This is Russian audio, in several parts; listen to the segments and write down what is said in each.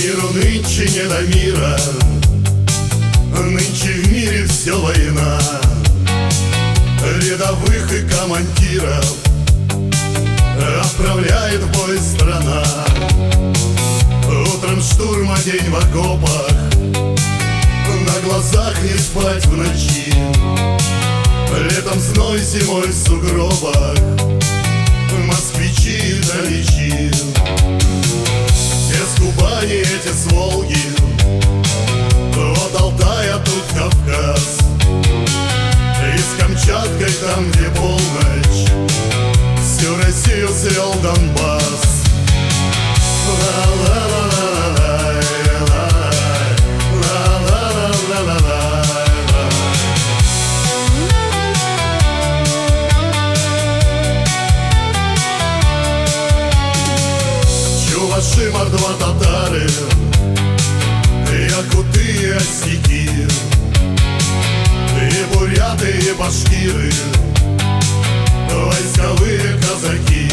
Миру нынче не до мира, нынче в мире все война. Рядовых и командиров отправляет в бой страна. Утром штурм, а день в окопах, на глазах не спать в ночи. Летом зной, зимой в сугробах, москвичи и далечи. Те с Кубани, эти с Волги, от Алтая тут Кавказ. И с Камчаткой там, где полночь, всю Россию свел Донбасс. Чуваши, мордва, татары, якуты и осеки, и буряты, и башкиры, войсковые казаки.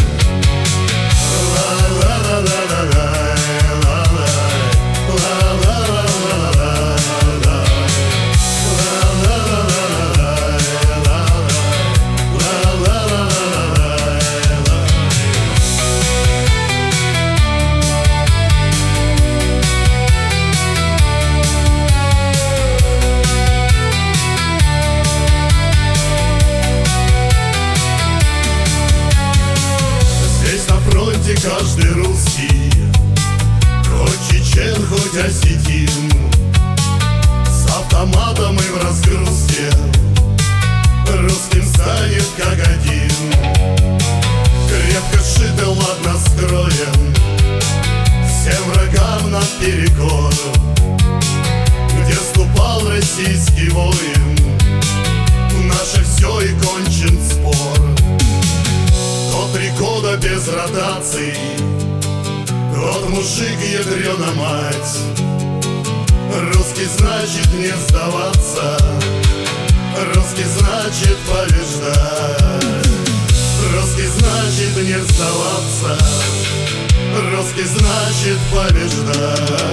Каждый русский, хоть чечен, хоть осетин, с автоматом и в разгрузке русским станет как один. Крепко сшит и ладно скроен, всем врагам наперекор. Где ступал российский воин, наше все и кончен спор. То 3 года без ротаций, тот мужик ядрена мать. Русский значит не сдаваться, русский значит побеждать. Русский значит не сдаваться, русский значит побеждать.